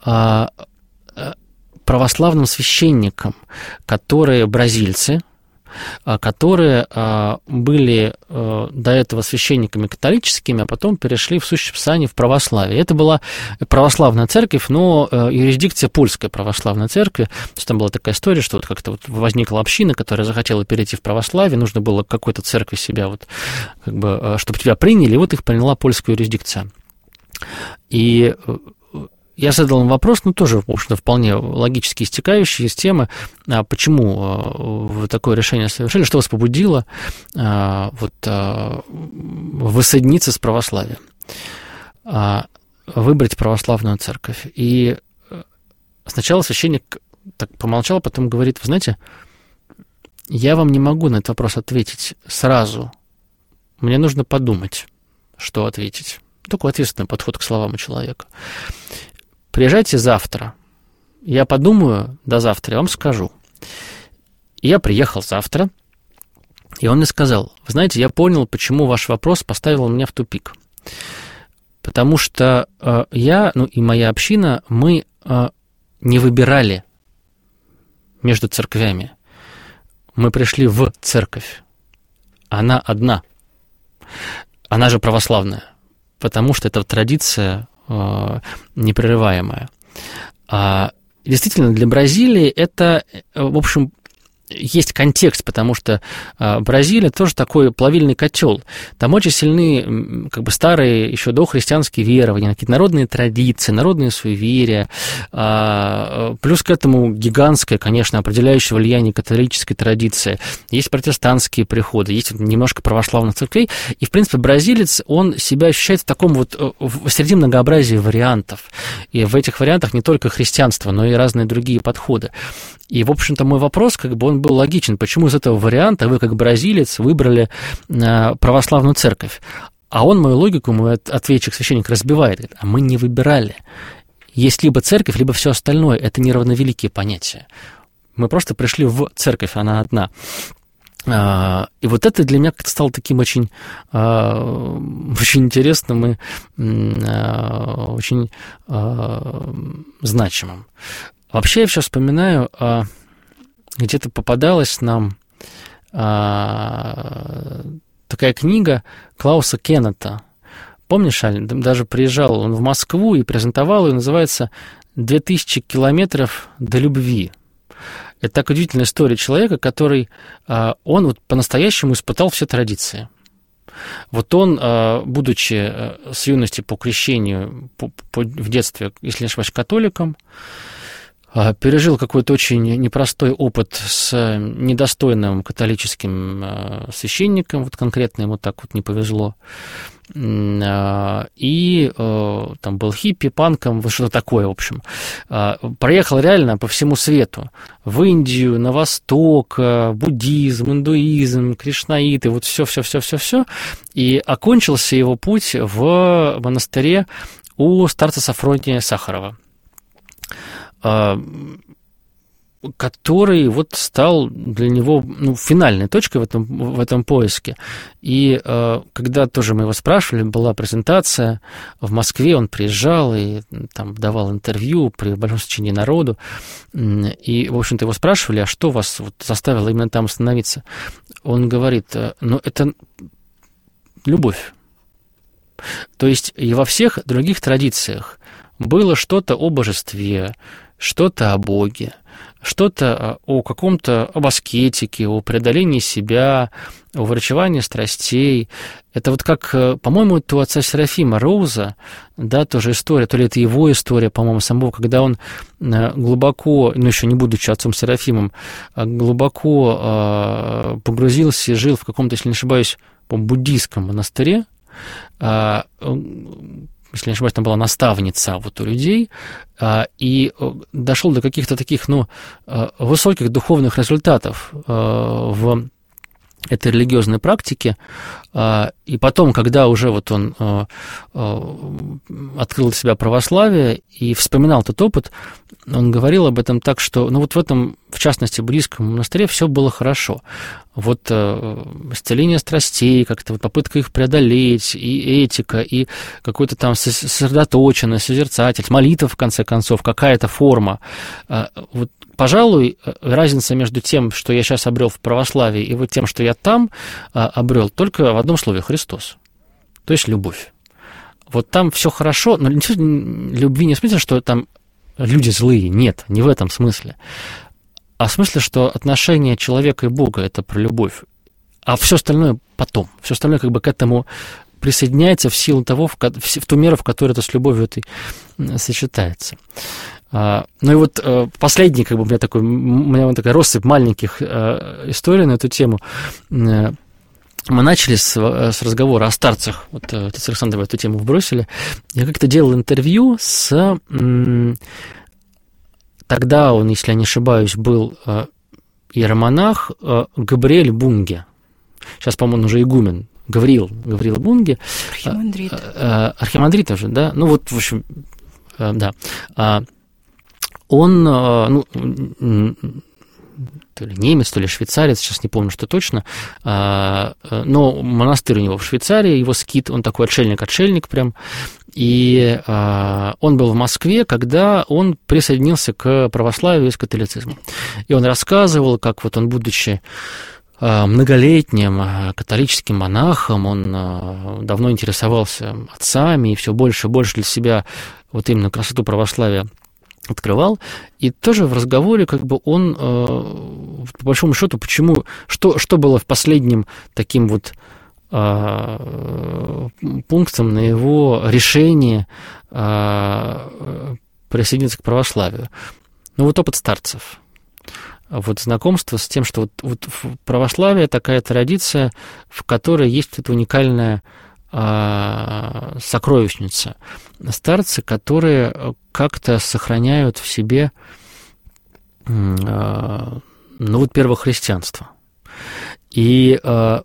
православным священникам, которые бразильцы, которые были до этого священниками католическими, а потом перешли в сущее писание в православие. Это была православная церковь, но юрисдикция польской православной церкви. То есть там была такая история, что вот как-то вот возникла община, которая захотела перейти в православие, нужно было к какой-то церкви себя вот, как бы, чтобы тебя приняли, и вот их приняла польская юрисдикция. И я задал им вопрос, ну, тоже, в общем-то, вполне логически истекающий из темы, почему вы такое решение совершили, что вас побудило воссоединиться с православием, выбрать православную церковь. И сначала священник так помолчал, потом говорит, вы знаете, я вам не могу на этот вопрос ответить сразу, мне нужно подумать, что ответить. Такой ответственный подход к словам у человека. Приезжайте завтра. Я подумаю до завтра, я вам скажу. И я приехал завтра, и он мне сказал, вы знаете, я понял, почему ваш вопрос поставил меня в тупик. Потому что я, ну и моя община, мы не выбирали между церквями. Мы пришли в церковь. Она одна. Она же православная. Потому что это традиция непрерываемая. Действительно, для Бразилии это, в общем, есть контекст, потому что Бразилия тоже такой плавильный котел. Там очень сильны как бы старые еще дохристианские верования, какие-то народные традиции, народные суеверия. Плюс к этому гигантское, конечно, определяющее влияние католической традиции. Есть протестантские приходы, есть немножко православных церквей. И, в принципе, бразилец, он себя ощущает в таком вот среди многообразия вариантов. И в этих вариантах не только христианство, но и разные другие подходы. И, в общем-то, мой вопрос, как бы, он был логичен. Почему из этого варианта вы, как бразилец, выбрали православную церковь? А он мою логику, мой ответчик, священник, разбивает. Говорит, а мы не выбирали. Есть либо церковь, либо все остальное. Это неравновеликие понятия. Мы просто пришли в церковь, она одна. И вот это для меня как-то стало таким очень интересным и очень значимым. Вообще я все вспоминаю, где-то попадалась нам такая книга Клауса Кеннета. Помнишь, Аль, даже приезжал он в Москву и презентовал ее, называется «2000 километров до любви». Это так удивительная история человека, который, он вот по-настоящему испытал все традиции. Вот он, будучи с юности по крещению в детстве, если не ошибаюсь, католиком, пережил какой-то очень непростой опыт с недостойным католическим священником, вот конкретно ему так вот не повезло, и там был хиппи, панком, вот что-то такое, в общем. Проехал реально по всему свету, в Индию, на Восток, буддизм, индуизм, кришнаиты, вот все, и окончился его путь в монастыре у старца Сафрония Сахарова, который вот стал для него финальной точкой в этом поиске. И когда тоже мы его спрашивали, была презентация в Москве, он приезжал и там давал интервью при большом стечении народу, и, в общем-то, его спрашивали, а что вас вот заставило именно там остановиться? Он говорит, это любовь. То есть и во всех других традициях было что-то о божестве, что-то о Боге, что-то о каком-то, об аскетике, о преодолении себя, о врачевании страстей. Это вот как, по-моему, это у отца Серафима Роуза, да, тоже история, то ли это его история, по-моему, самого, когда он глубоко, еще не будучи отцом Серафимом, глубоко погрузился и жил в каком-то, если не ошибаюсь, буддийском монастыре, если не ошибаюсь, там была наставница вот у людей, и дошел до каких-то таких, высоких духовных результатов в этой религиозной практике, и потом, когда уже вот он открыл для себя православие и вспоминал этот опыт, он говорил об этом так, что, вот в этом, в частности, буддийском монастыре все было хорошо. Вот исцеление страстей, как-то вот попытка их преодолеть, и этика, и какой-то там сосредоточенность, созерцательность, молитва, в конце концов, какая-то форма. Вот, пожалуй, разница между тем, что я сейчас обрел в православии, и вот тем, что я там обрел, только в одном слове — Христос. То есть любовь. Вот там все хорошо, но любви не в смысле, что там люди злые, нет, не в этом смысле. А в смысле, что отношение человека и Бога — это про любовь, а все остальное потом. Все остальное как бы к этому присоединяется в силу того, в ту меру, в которой это с любовью этой сочетается. Ну и вот последний, как бы у меня такая россыпь маленьких историй на эту тему. Мы начали с разговора о старцах. Вот отец Александр в эту тему вбросили. Я как-то делал интервью с... Тогда он, если я не ошибаюсь, был иеромонах Габриэль Бунге. Сейчас, по-моему, он уже игумен. Гавриил Бунге.
Архимандрит.
Архимандрит уже, да? Ну вот, в общем, да. Он, то ли немец, то ли швейцарец, сейчас не помню, что точно, но монастырь у него в Швейцарии, его скит, он такой отшельник прям, и он был в Москве, когда он присоединился к православию и к католицизму. И он рассказывал, как вот он, будучи многолетним католическим монахом, он давно интересовался отцами и все больше и больше для себя вот именно красоту православия открывал, и тоже в разговоре как бы он, по большому счету, что было в последнем таким вот пунктом на его решение присоединиться к православию. Вот опыт старцев. Вот знакомство с тем, что вот в православии такая традиция, в которой есть эта уникальная сокровищница. Старцы, которые как-то сохраняют в себе первохристианство. И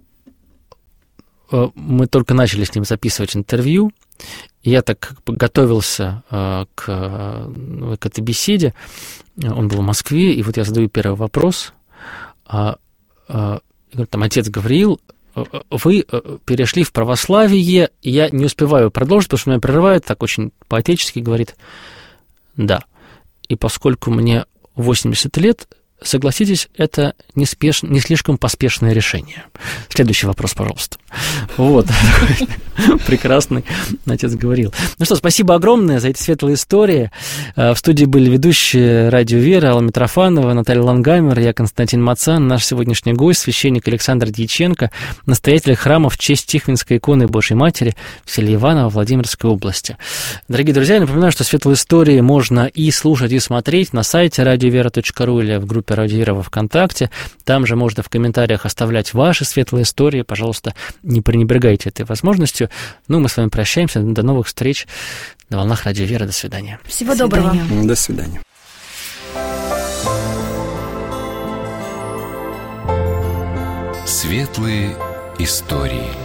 мы только начали с ним записывать интервью, и я так как бы готовился к этой беседе. Он был в Москве, и вот я задаю первый вопрос. Там отец Гавриил, вы перешли в православие, и я не успеваю продолжить, потому что меня прерывает, так очень по-отечески говорит, да. И поскольку мне 80 лет, согласитесь, это не слишком поспешное решение. Следующий вопрос, пожалуйста. Вот. Прекрасный отец говорил. Ну что, спасибо огромное за эти светлые истории. В студии были ведущие радио «Вера» Алла Митрофанова, Наталья Лангамер, я Константин Мацан. Наш сегодняшний гость, священник Александр Дьяченко, настоятель храма в честь Тихвинской иконы Божьей Матери в селе Иваново Владимирской области. Дорогие друзья, я напоминаю, что светлые истории можно и слушать, и смотреть на сайте radiovera.ru или в группе «Радио Вера» во ВКонтакте. Там же можно в комментариях оставлять ваши светлые истории. Пожалуйста, не пренебрегайте этой возможностью. Ну, мы с вами прощаемся. До новых встреч на волнах Радио Вера. До свидания.
Всего доброго.
До свидания.
Светлые истории.